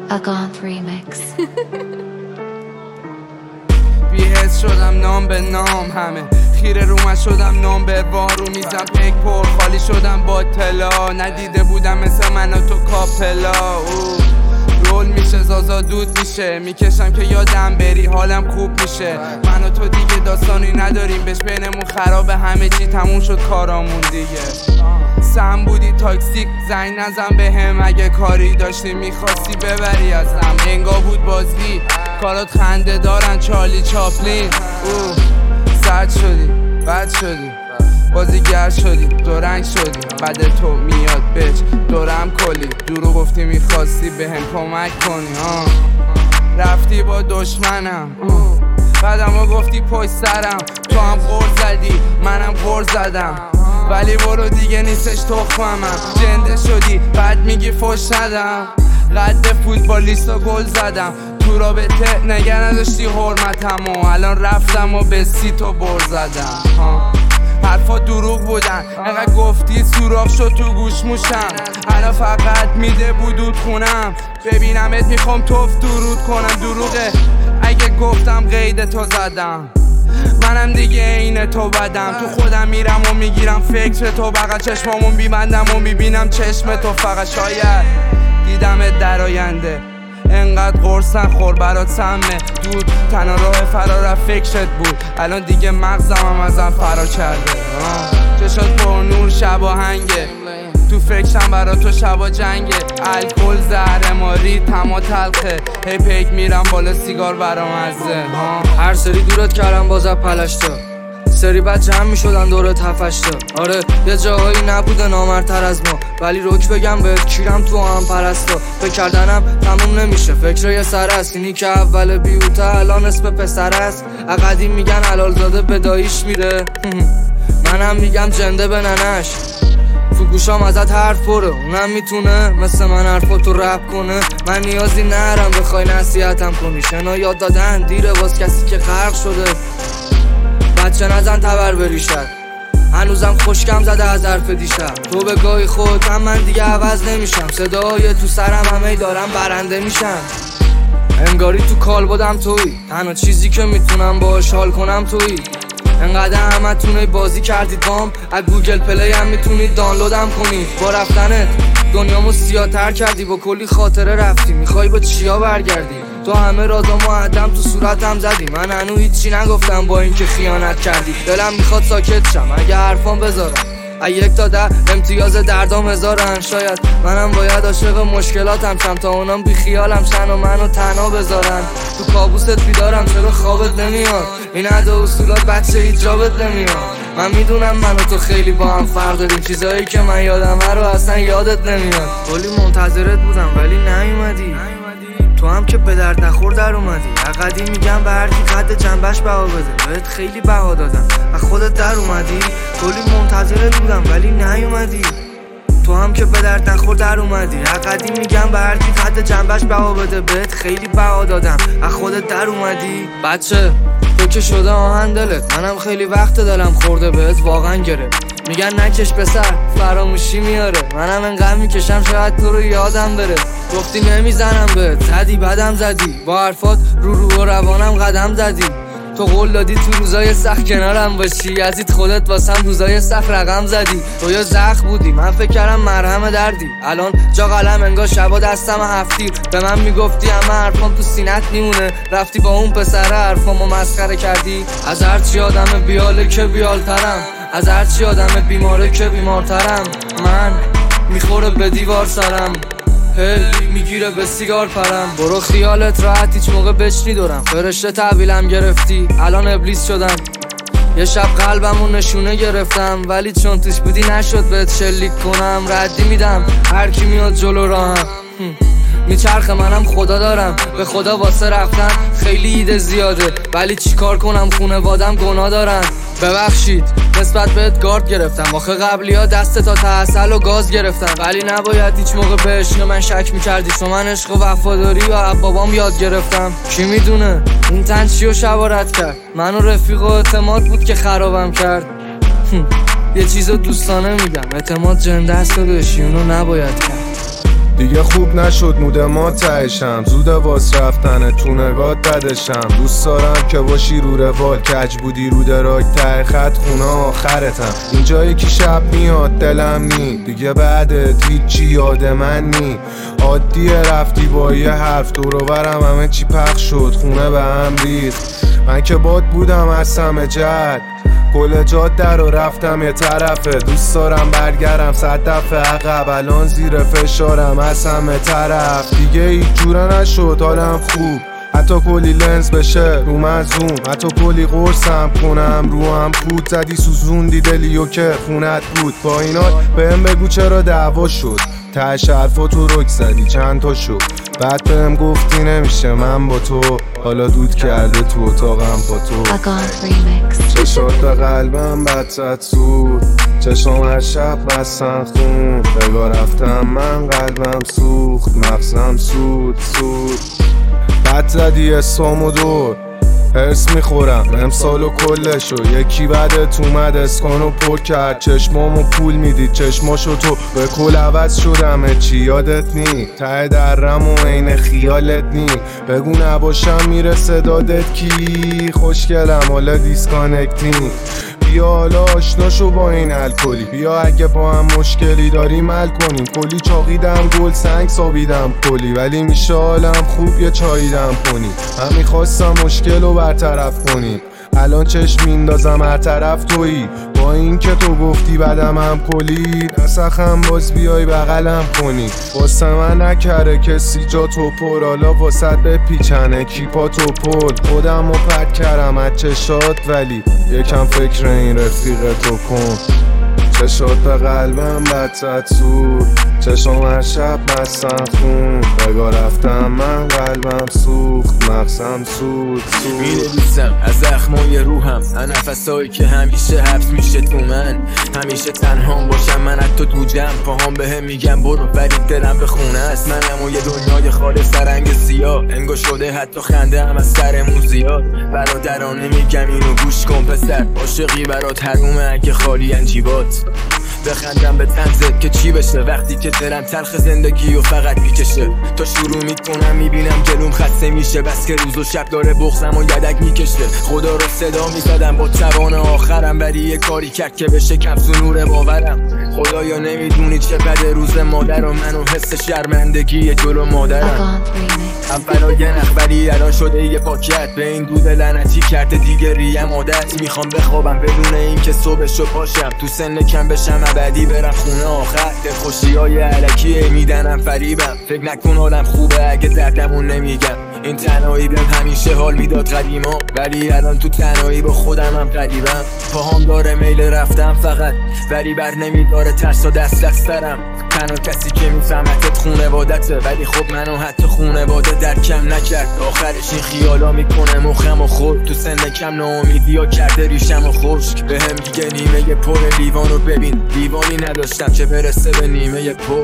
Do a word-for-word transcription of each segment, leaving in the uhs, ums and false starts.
Aganth remix. بی‌حس شدم نام به نام همه خیره رومت شدم نام به وارو میزم پیک پر خالی شدم با طلا ندیده بودم مثل من و تو کاپلا او رول میشه زازا دود میشه میکشم که یادم بری حالم خوب میشه من و تو دیگه داستانی نداریم بهش بینمون خرابه همه چی تموم شد کارامون دیگه سم بودی تاکسیک زنگ نزن به هم اگه کاری داشتی میخواستی ببری ازم انگا بود بازی کارات خنده دارن چارلی چاپلین او سرد شدی بد شدی بازیگر شدی دو رنگ شدی بعد تو میاد بچ دورم کلی دورو گفتی میخواستی به هم کمک کنی آه. رفتی با دشمنم بعدمو گفتی پشت سرم تو هم غور زدی منم غور زدم ولی برو دیگه نیستش تخمم جنده شدی بعد میگی فش ندم قد فوتبالیستا گل زدم تو رابطه نگه نداشتی حرمتم و الان رفتم و به سی تو بر زدم ها. حرفا دروغ بودن انقدر گفتی سوراخ شد تو گوش موشم الان فقط میده بودود خونم ببینمت میخوام توف درود کنم دروغه اگه گفتم قید تو زدم منم دیگه اینه تو بدم تو خودم میرم و میگیرم فکر تو بقیه چشمامون بیبندم و میبینم چشم تو فقط شاید دیدمت در آینده انقدر قرصن خور برات سمه دود تنها راه فرار فکرت بود الان دیگه مغزم هم ازم فرار کرده چشات پر نور شب آهنگه تو فکرم برا تو شبا جنگه الکل زهر ماری تما تلخه هی پیک میرم بالا سیگار برام ازه هر سری دورت کردم بازم پلشتا سری بعد جمع میشدن دورت هفشتا آره یه جاهایی نبوده نامرتر از ما ولی روک بگم بهت کیرم تو هم پرستا فکر کردنم تموم نمیشه فکر یه سر است اینی که اول بیوته الان اسم پسر است اقدیم میگن حلال زاده به داییش میره منم میگم جنده به ننش تو گوشام ازت حرف پره اونم میتونه مثل من حرفاتو رپ کنه من نیازی نرم بخوای نصیحتم کنی شنا یاد دادن دیره باز کسی که غرق شده بچه نزن تبر بریشد هنوزم خشکم زده از حرف دیشب تو به گاهی خود هم من دیگه عوض نمیشم صدای تو سرم همه دارم برنده میشم انگاری تو کال بودم توی تنها چیزی که میتونم باهاش حال کنم توی انقدر همه تونه بازی کردید بام از گوگل پلی هم میتونید دانلودم کنید با رفتنت دنیامو سیاه تر کردی با کلی خاطره رفتی میخوای با چیا برگردی تو همه رازامو عدم تو صورتم زدی من هنو هیچی نگفتم با اینکه خیانت کردی دلم میخواد ساکت شم اگه حرفام بذارم ای یک تا ده امتیاز دردام هزارن شاید منم باید عاشق مشکلاتم شم تا اونام بی خیالم شن و منو تنها بذارن تو کابوست بیدارم چرا خوابت نمیاد این عدا اصولات بچه هیچ جابت نمیاد من میدونم من و تو خیلی با هم فرق داریم چیزایی که من یادمه رو اصلا یادت نمیاد کلی منتظرت بودم ولی نیومدی تو هم که به درد نخور در اومدی اقدی میگم به هر کی قد جنبش بها بده بهت خیلی بها دادم و خودت در اومدی کلی منتظرت بودم ولی نیومدی تو هم که به درد نخور در اومدی اقدی میگم به هر کی قد جنبش بها بده بهت خیلی بها دادم و خودت در اومدی بچه تو که شده آهن دلت منم خیلی وقت دلم خورده بهت واقعا گرفت میگن نکش پسر فراموشی میاره منم انقدر میکشم شاید تو رو یادم بره گفتی نمیزنم بهت زدی بدم زدی با حرفات رو رو و روانم قدم زدی تو قول دادی تو روزای سخت کنارم باشی یزید خودت واسم روزای سخت رقم زدی تو یا زخم بودی من فکر کردم مرهم دردی الان جا قلم انگار شبا دستم هفتیر به من میگفتی همه حرفام تو سینت میمونه رفتی با اون پسره حرفامو مسخره کردی از هرچی آدم بیاله که بیالترم از هرچی آدم بیماره که بیمارترم من میخوره به دیوار سرم هی میگیره به سیگار پرم برو خیالت راحت هیچ موقع بچنی دارم فرشته تحویلم گرفتی الان ابلیس شدم یه شب قلبمو نشونه گرفتم ولی چون توش بودی نشد بهت شلیک کنم ردی میدم هر کی میاد جلو راهم میچرخه منم خدا دارم به خدا واسه رفتن خیلی ایده زیاده ولی چیکار کنم خونوادم گناه دارن ببخشید نسبت بهت گارد گرفتم آخه قبلی ها دست تا تحصل و گاز گرفتم ولی نباید هیچ موقع به عشق من شک میکردی چون من عشق و وفاداری و بابام یاد گرفتم کی میدونه این تن چی و شوارت کرد من و رفیق و اعتماد بود که خرابم کرد یه چیزو دوستانه میگم اعتماد جنده است و دشی اونو نباید کرد دیگه خوب نشد مود ما تهشم، زود واس رفتنه تو نگات بدشم. دوست دارم که باشی رو روال، کج بودی رو دراک ته خط خونه آخرتم. اینجا یکی شب میاد دلم نی، دیگه بعدت هیچی یاد من نی. عادیه رفتی با یه حرف دوروبرم همه چی پخش شد، خونه به هم ریخت. من که باد بودم از همه جد، کل جاده رو رفتم یه طرفه. دوست دارم برگردم صد دفعه عقب، الان زیر فشارم از همه طرف. دیگه هیچ جوره نشد حالم خوب، حتی کلی لنز بشه رو من زوم، حتی کلی قرصم کنم رو هم پود. زدی سوزوندی دلیو که خونت بود، با اینات بهم بگو چرا دعوا شد. تهش حرفا تو رک زدی چند تا شد، بعد بهم گفتی نمیشه من با تو. حالا دود کرده تو اتاقم با تو. چشات به قلبم بدزد سود، چشم هر شب بستن خون. بگاه رفتم من قلبم سوخت، مغزم سود سود. بد زدی اسمو دور، هرس میخورم امسالو کلشو. یکی بعدت اومد اسکانو پر کرد، چشمامو پول میدید چشماشو تو. به کل عوض شدم چی یادت نی، ته درم و عین خیالت نی. بگو نباشم میرسه دادت کی، خوشگلم حالا دیسکانکت نی. بیا حالا آشنا شو با این الکلی، بیا اگه با هم مشکلی داریم حل کنیم. کلی چاقیدم گل سنگ سابیدم کلی، ولی میشه حالم خوب یه چاییدم کنی. من میخواستم مشکل رو برطرف کنیم، الان چشم میندازم هر طرف تویی. با این که تو گفتی بدم هم کلی، نسخم باز بیای بغلم کنی. واسه من نکره کسی جا تو پر، حالا واسه به پیچنه کیپا تو پل. خودم رو پد کردم از چشات، ولی یکم فکر این رفیق تو کن. چشات به قلبم بدزد سود، چشم هر شب بستن خون. بگاه رفتم من قلبم سوخت، مغزم سود سود. مینویسم از زخمای روحم، از نفسایی که همیشه حبس میشه تو من. همیشه تنهام باشم من حتی تو جمع، پاهام بهم میگم برو فرید دلم به خونه است. منم و یه دنیای خالص رنگ سیاه، انگار شده حتی خنده هم از سر موزیاد. برادرانه میگم اینو گوش کن پسر، عاشقی برات حرومه اگه خالی انجیبات. بخندم به طنزت که چی بشه وقتی که دلم تلخ زندگی و فقط میکشه. تا شروع میکنم میبینم جلوم خسته میشه، بس که روز و شب داره بغضم و یدک میکشه. خدا رو صدا میزدم با توان آخرم، ولی یه کاری کرد که بشه کمسو نور باورم. خدایا نمیدونی چقدر روز مادرم، منو حس شرمندگی جلو مادرم. اولا یه نخ ولی الان شده یه پاکت، به این دود لعنتی کرده دیگه ریم عادت. میخوام بخوابم بدون این که صبحشو پاشم، تو سن کم بشم ابدی برم خونه آخر. دلخوشی های علکیه میدنم فریبم، فکر نکن حالم خوبه اگه دردمون نمیگم. این تنهایی بهم همیشه حال میداد قدیما، ولی الان تو تنهایی با خودم هم غریبم. پاهام داره میل رفتم فقط، ولی بر نمیداره ترس و دست دسترم. تنها کسی که میفهمتت خونوادته، ولی خب منو حتی خونواده درکم نکرد. آخرش این خیالا میکنه مخم و خود، تو سن کم ناامیدی ها کرده ریشم و خشک. بهم میگه نیمه پر لیوانو ببین، لیوانی نداشتم چه برسه به نیمه پر.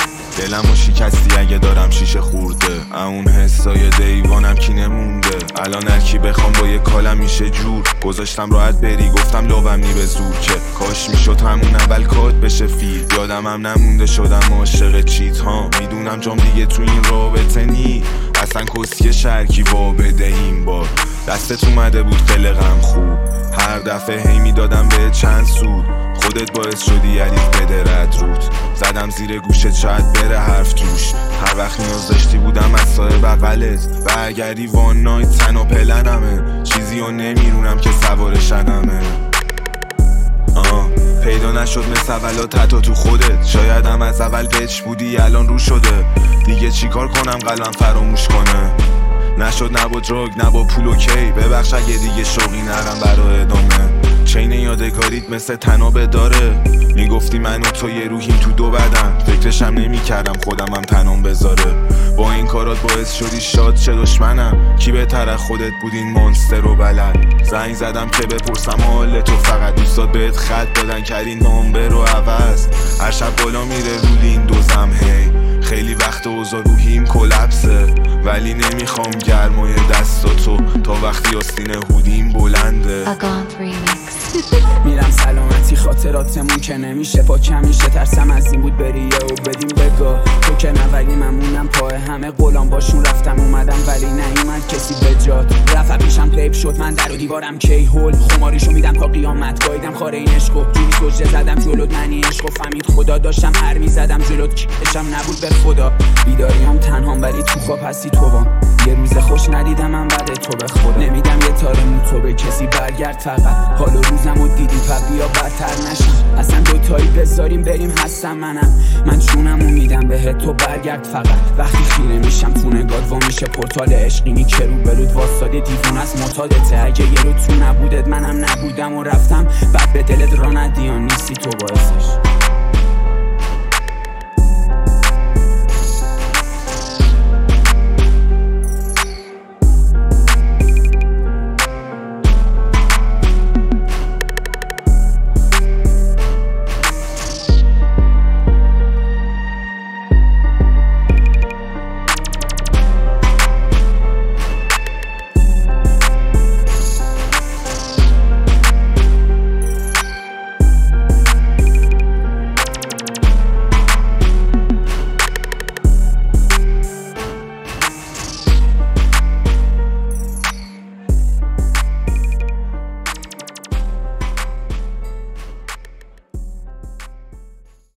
دلمو شکستی اگه دارم شیشه خورده، اون حسای دیوانم کی نمونده. الان هرکی بخوام با یه کالم میشه جور، گذاشتم راحت بری گفتم لابم نی به زور. که کاش میشد همون اول کات بشه فیل، یادم هم نمونده شدم عاشق چیت ها. میدونم جام دیگه تو این رابطه نی، اصلا کسیه شرکی وا بده این بار. دستت اومده بود قلقم خوب، هر دفعه هی میدادم به چند سود. خودت باعث شدی علیف بده رد روت، زدم زیر گوشت شاید بره حرف توش. هر وقت نیاز داشتی بودم از سایه بغلت، برگردی وان نایت تن و پلنمه. چیزی رو نمیرونم که سوار شدمه. آه پیدا نشد مثل اولات حتی تو خودت، شاید هم از اول بچ بودی الان رو شده. دیگه چیکار کنم قلبم فراموش کنه، نشد نه با دراگ نه با پول اوکی. ببخش اگه دیگه شوقی نرم برای ادامه. چین یادگاریت مثل تنابه داره، میگفتی من و تو یه روحیم تو دو بدن. فکرشم نمی کردم خودم هم تنام بذاره. با این کارات باعث شدی شاد چه دشمنم، کی بهتر از خودت بود این مانستر رو بلد. زنگ زدم که بپرسم حال تو، فقط دوستات بهت خط دادن کردی نامبر رو عوض. هر شب بالا میره رولی این دوزم هی، خیلی وقت اوضاع روحیم کلپسه. ولی نمیخوام گرمای دستاتو تا وقتی آستین هودیم بلنده. میرم سلامتی خاطراتمون که نمیشه پاک، همیشه ترسم از این بود بری و بدیم بگاه. تو که نه ولی من موندم پای همه غلام باشون رفتم اومدم ولی نیومد کسی به جاد. رفت پیشم قیب شد من در و دیوارم کی هول خماریشو میدم تا قیامت گایدم خاره این عشقو جوری سجده زدم جلوت منی عشقو فهمید خدا داشتم هر میزدم جلوت کیشم نبود به خدا بیداریم تنهام ولی تو خواب هستی تو وام یه روز خوش ندیدم من بعد تو به خدا نمیدم یه تار مو تو به کسی برگرد فقط حال و روزمو دیدی پا بیا بدتر نشم اصلا دوتایی بذاریم بریم هستم منم من چونمو میدم بهت تو برگرد فقط وقتی خیره میشم تو نگات وا میشه پورتال عشقینی که رو برود واساده دیوون از معتادته اگه یه رو تو نبودت منم نبودم و رفتم بعد به دلت را ندیان نیستی تو باعثش